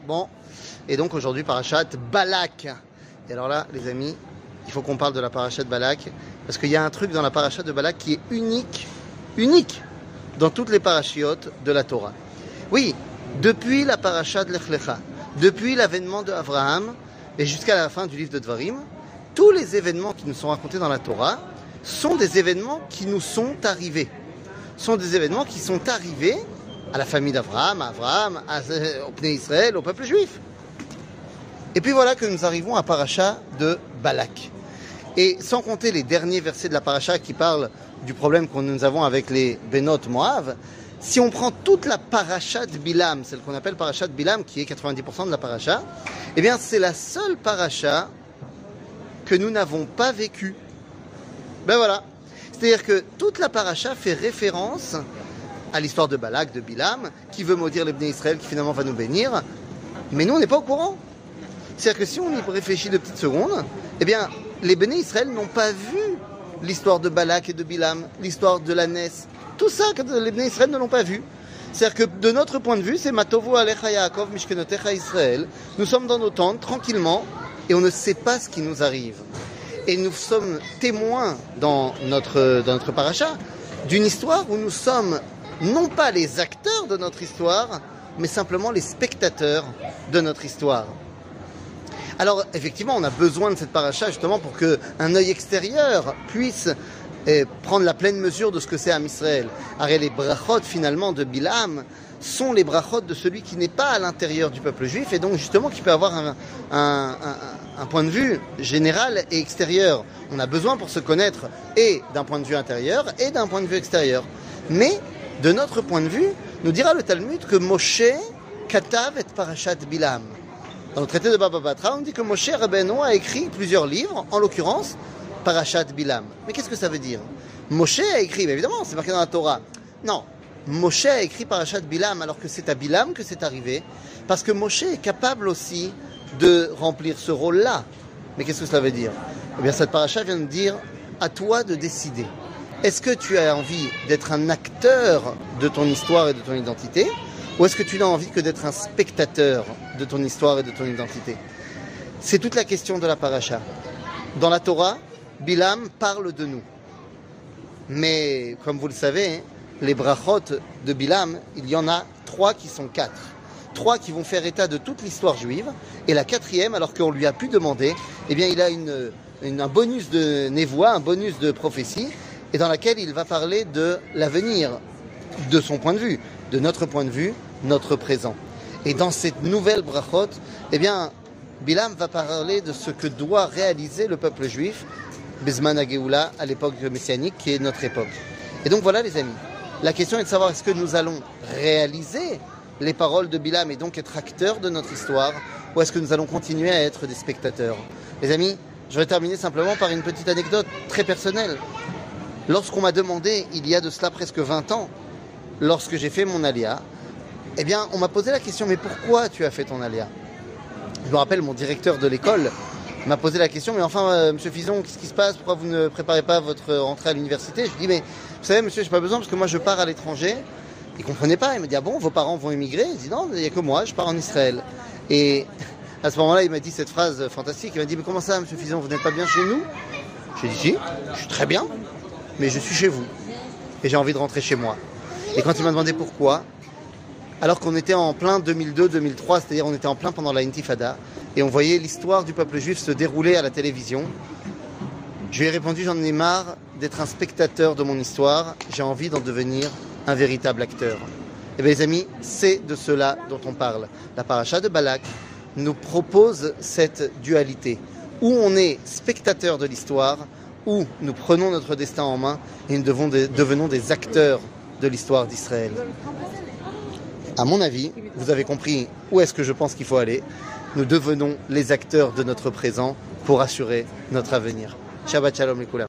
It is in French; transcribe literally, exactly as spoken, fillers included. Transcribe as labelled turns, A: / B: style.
A: Bon, et donc aujourd'hui, parachat Balak. Et alors là, les amis, il faut qu'on parle de la parachat Balak, parce qu'il y a un truc dans la parachat de Balak qui est unique, unique, dans toutes les parachiotes de la Torah. Oui, depuis la parachat de Lech Lecha, depuis l'avènement de Abraham, et jusqu'à la fin du livre de Dvarim, tous les événements qui nous sont racontés dans la Torah sont des événements qui nous sont arrivés. sont des événements qui sont arrivés à la famille d'Abraham, à Abraham, à, au Pnei Israël, au peuple juif. Et puis voilà que nous arrivons à Paracha de Balak. Et sans compter les derniers versets de la Paracha qui parlent du problème que nous avons avec les Benot Moav, si on prend toute la Paracha de Bilam, celle qu'on appelle Paracha de Bilam, qui est quatre-vingt-dix pour cent de la Paracha, eh bien c'est la seule Paracha que nous n'avons pas vécue. Ben voilà. C'est-à-dire que toute la paracha fait référence à l'histoire de Balak, de Bilam, qui veut maudire les Bnei Israël, qui finalement va nous bénir. Mais nous, on n'est pas au courant. C'est-à-dire que si on y réfléchit de petites secondes, eh bien, les Bnei Israël n'ont pas vu l'histoire de Balak et de Bilam, l'histoire de la Ness. Tout ça, les Bnei Israël ne l'ont pas vu. C'est-à-dire que de notre point de vue, c'est Matovu Alecha Yaakov Mishkenotecha Israël. Nous sommes dans nos tentes, tranquillement, et on ne sait pas ce qui nous arrive. Et nous sommes témoins dans notre, dans notre paracha d'une histoire où nous sommes non pas les acteurs de notre histoire, mais simplement les spectateurs de notre histoire. Alors effectivement, on a besoin de cette paracha justement pour qu'un œil extérieur puisse eh, prendre la pleine mesure de ce que c'est Am Israël. Arrête, les brachot finalement de Bilam sont les brachot de celui qui n'est pas à l'intérieur du peuple juif et donc justement qui peut avoir un, un, un, un point de vue général et extérieur. On a besoin pour se connaître et d'un point de vue intérieur et d'un point de vue extérieur. Mais de notre point de vue, nous dira le Talmud que Moshe katav et parashat Bilam. Dans le traité de Baba Batra, on dit que Moshe Rabbeinu a écrit plusieurs livres, en l'occurrence parashat Bilam. Mais qu'est-ce que ça veut dire? Moshe a écrit, mais évidemment, c'est marqué dans la Torah. Non. Moshe a écrit Parashat Bilam alors que c'est à Bilam que c'est arrivé, parce que Moshe est capable aussi de remplir ce rôle-là. Mais qu'est-ce que cela veut dire? Eh bien, cette paracha vient de dire à toi de décider. Est-ce que tu as envie d'être un acteur de ton histoire et de ton identité, ou est-ce que tu n'as envie que d'être un spectateur de ton histoire et de ton identité? C'est toute la question de la paracha. Dans la Torah, Bilam parle de nous. Mais, comme vous le savez, les brachot de Bilam, il y en a trois qui sont quatre. Trois qui vont faire état de toute l'histoire juive. Et la quatrième, alors qu'on lui a pu demander, eh bien, il a une, une, un bonus de névoie, un bonus de prophétie, et dans laquelle il va parler de l'avenir, de son point de vue, de notre point de vue, notre présent. Et dans cette nouvelle brachot, eh bien, Bilam va parler de ce que doit réaliser le peuple juif, Bizman HaGeoula, à l'époque messianique, qui est notre époque. Et donc voilà, les amis. La question est de savoir est-ce que nous allons réaliser les paroles de Bilam et donc être acteurs de notre histoire, ou est-ce que nous allons continuer à être des spectateurs? Les amis, je vais terminer simplement par une petite anecdote très personnelle. Lorsqu'on m'a demandé, il y a de cela presque vingt ans, lorsque j'ai fait mon alia, eh bien, on m'a posé la question, mais pourquoi tu as fait ton alia? Je me rappelle, mon directeur de l'école m'a posé la question, mais enfin, euh, monsieur Fison, qu'est-ce qui se passe? Pourquoi vous ne préparez pas votre rentrée à l'université? Je lui dis, mais vous savez, monsieur, j'ai pas besoin parce que moi, je pars à l'étranger. Il comprenait pas. Il me dit, ah bon, vos parents vont émigrer? Il dit, non, il n'y a que moi, je pars en Israël. Et à ce moment-là, il m'a dit cette phrase fantastique. Il m'a dit, mais comment ça, monsieur Fison, vous n'êtes pas bien chez nous? J'ai dit, si, je suis très bien, mais je suis chez vous. Et j'ai envie de rentrer chez moi. Et quand il m'a demandé pourquoi, alors qu'on était en plein deux mille deux deux mille trois, c'est-à-dire on était en plein pendant la Intifada, et on voyait l'histoire du peuple juif se dérouler à la télévision, je lui ai répondu, j'en ai marre d'être un spectateur de mon histoire, j'ai envie d'en devenir un véritable acteur. Et bien les amis, c'est de cela dont on parle. La paracha de Balak nous propose cette dualité, où on est spectateur de l'histoire, où nous prenons notre destin en main et nous devons de, devenons des acteurs de l'histoire d'Israël. À mon avis, vous avez compris où est-ce que je pense qu'il faut aller. Nous devenons les acteurs de notre présent pour assurer notre avenir. Shabbat shalom les couleurs.